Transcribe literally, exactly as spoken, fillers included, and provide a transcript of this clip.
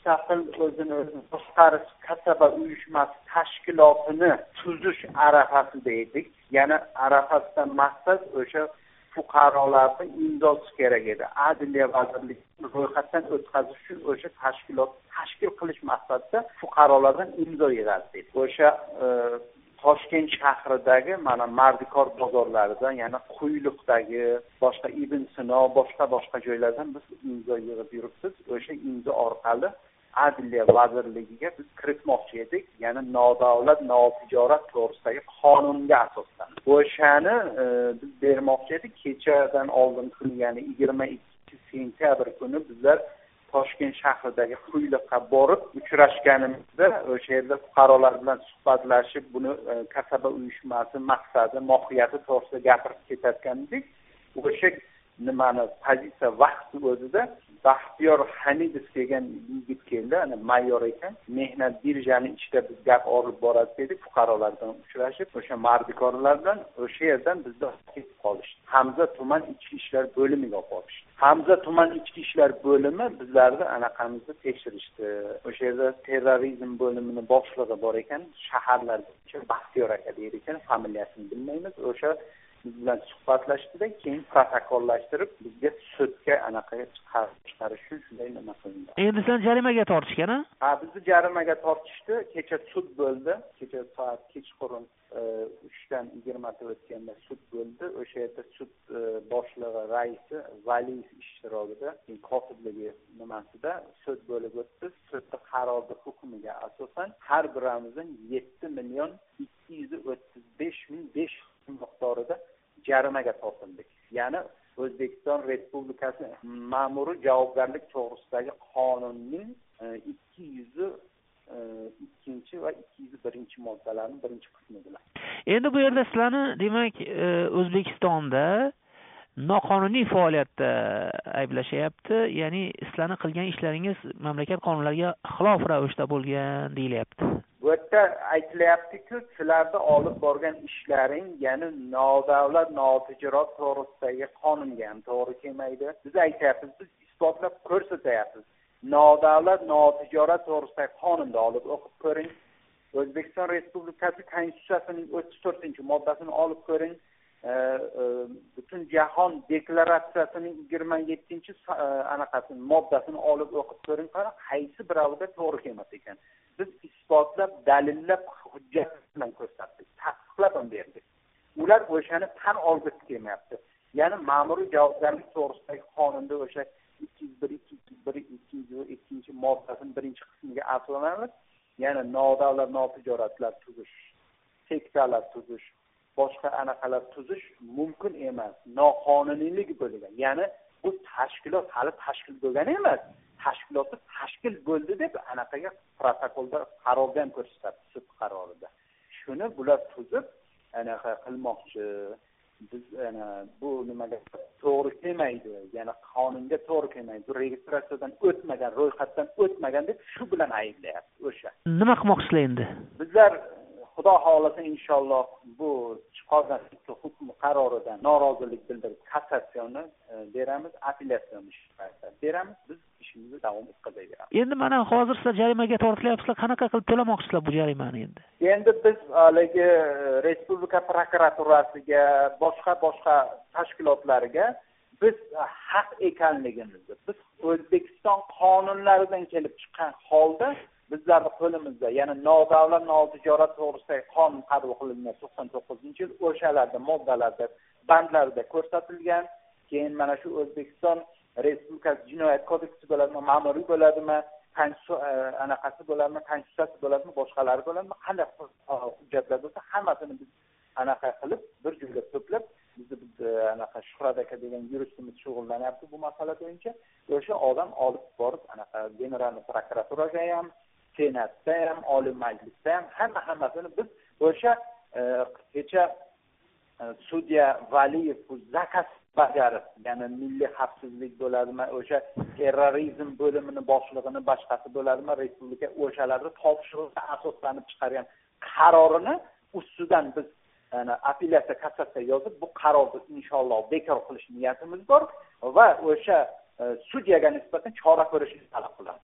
mustaqil o'zini o'zi boshqarish kasaba uyushmasi tashkilotini tuzish arafasida edik. Ya'ni arafasidan maqsad o'sha fuqarolarning imzosi kerak edi. Adliya vazirligi ro'yxatdan o'tkazish uchun o'sha tashkilot tashkil qilish maqsadida fuqarolardan imzo yig'adi. O'sha Toshkent shahridagi mana Mardikor bozorlarida, ya'ni Quyliqdagi, boshqa Ibn Sino, boshqa boshqa joylardan biz imzo yig'ib yuribmiz. O'sha imzo orqali Adliya vazirligiga biz kiritmoqchi edik, ya'ni nodavlat notijorat to'g'risidagi qonunga asosan. O'shani biz bermoqchi edik. Kechadan oldin kun, ya'ni yigirma ikkinchi sentyabr kuni bizlar Toshkent shahridagi Quyliqqa borib uchrashganimizda o'sha yerda fuqarolar bilan suhbatlashib, buni kasaba uyushmasi maqsadi, mohiyati to'g'risida gapirib ketayotgandik. O'sha nimani pozitsiya vaqti o'zida Baxtiyor Hamidov degan yigit keldi, ana mayor ekan. Mehnat birjani ichida biz gap olib boramiz dedik, fuqarolar bilan uchrashib, o'sha mardikorlar bilan o'sha yerdan bizni ketib qolishdi. Hamza tuman ichki ishlar bo'limiga olib borishdi. Hamza tuman ichki ishlar bo'limi bizlarni anaqamizni tekshirishdi. O'sha yerda terrorizm bo'limini boshlig'i bor ekan, shaharlarda Baxtiyor aka deydi ekan, familiyasini bilmaymiz. O'sha biz bilan suhbatlashdi-da, keyin protokollashtirib bizga sudga anaqaga chiqarish uchun shunday nima qilindi. Endi sen jarimaga tortishgan-a? Ha, bizni jarimaga tortishdi. Kecha sud bo'ldi. Kecha soat kechqurun uchdan yigirmata o'tganda sud bo'ldi. O'sha yerda sud boshlig'i, raisi Valiyev ishtirokida, kotibligi nimasida sud bo'lib o'tdi. Sudda qarorda hukmiga asosan har birimizdan yetti million ikki yuz o'ttiz besh ming besh yuz miqdorida jarimaga tortildik. Ya'ni O'zbekiston Respublikasi ma'muriy javobgarlik to'g'risidagi qonunning ikki yuz ikkinchi va ikki yuz birinchi moddalarining birinchi qismi bilan. Endi bu yerda sizlarni, demak, O'zbekistonda noqonuniy faoliyatda ayblashyapti. Ya'ni sizlarning qilgan ishlaringiz mamlakat qonunlariga xilof ravishda bo'lgan deyilyapti. Bu yerda aytilyapti-ku, sizlarda olib borgan ishlaring, ya'ni nodavlat notijorat to'g'risidagi qonunga ham to'g'ri kelmaydi. Biz aytyapmiz, biz isbotlab ko'rsatyapmiz. Nodavlat notijorat to'g'risidagi qonunda olib o'qib ko'ring. O'zbekiston Respublikasi Konstitutsiyasining o'ttiz to'rtinchi moddasini olib ko'ring. Butun jahon deklaratsiyasining yigirma yettinchi anaqasini moddasini olib o'qib ko'ring, qaysi birovida to'g'ri kelmas ekan. Biz isbotlab, dalillab, hujjat bilan ko'rsatdik, tasdiqlab ham berdik. Ular o'shani tan olgisi kelmayapti. Ya'ni ma'muriy javobgarlik to'g'risidagi qonunda o'sha ikki yuz bir, ikki yuz bir, ikki yuz ikkinchi moddasining birinchi qismiga asoslanib, ya'ni nodavlat notijoratlar tuzish, sektalar tuzish, boshqa anaqalar tuzish mumkin emas, noqonuniylik bo'lgan. Ya'ni bu tashkilot hali tashkil bo'lgan emas. Tashkilotni tashkil bo'ldi deb anaqaga protokolda qarorda ham ko'rsatdi, sud qarorida. Shuni bular tuzib anaqa qilmoqchi. Biz ana bu nimaga to'g'ri kelmaydi, ya'ni qonunga to'g'ri kelmaydi. Bu registratsiyadan o'tmagan, ro'yxatdan o'tmagan deb shu bilan ayblayapti o'sha. Nima qilmoqchilar endi? Bizlar Xudo xolasa inshaalloh bu chiqargan hukm qaroridan norozilik bildirib kassatsiyani beramiz, apellyatsiyani beramiz. Biz ishimizni davom etkazaveramiz. Endi mana hozir sizlar jarimaga tortilyapsizlar, qanaqa qilib to'lamoqchisizlar bu jarimani endi? Endi biz haligi Respublika prokuraturasiga, boshqa boshqa tashkilotlariga biz haq ekanligimizni, biz O'zbekiston qonunlaridan kelib chiqqan holda bizlarning qo'limizda, ya'ni nodavlat notijorat to'g'risidagi qonun qabul qilingan to'qson to'qqizinchi yil o'shalarda moddalarda, bandlarida ko'rsatilgan. Keyin mana shu O'zbekiston Respublikasi Jinoyat kodeksi bo'ladimi, ma'muriy bo'ladimi, anaqasi bo'ladimi, konstitutsiyasi bo'ladimi, boshqalari bo'ladimi, qanday hujjatlar bo'lsa hammasini biz anaqa qilib bir joyga to'plab, bizni biz anaqa Shuhrat aka degan yuristimiz shug'ullanyapti bu masala bo'yicha. O'sha odam olib borib anaqa general prokuraturaga ham, senatda ham, oliy majlisda ham hamma hammasini biz o'sha kecha sudya Valiyev bu zakaz bajarib, ya'ni milliy xavfsizlik bo'ladimi, o'sha terrorizm bo'limini boshlig'ini boshqasi bo'ladimi, respublika o'shalarni topshiriqqa asoslanib chiqargan qarorini ustidan biz apellyatsiya kassatsiya yozib, bu qarorni inshaalloh bekor qilish niyatimiz bor va o'sha sudyaga nisbatan chora ko'rishni talab qilamiz.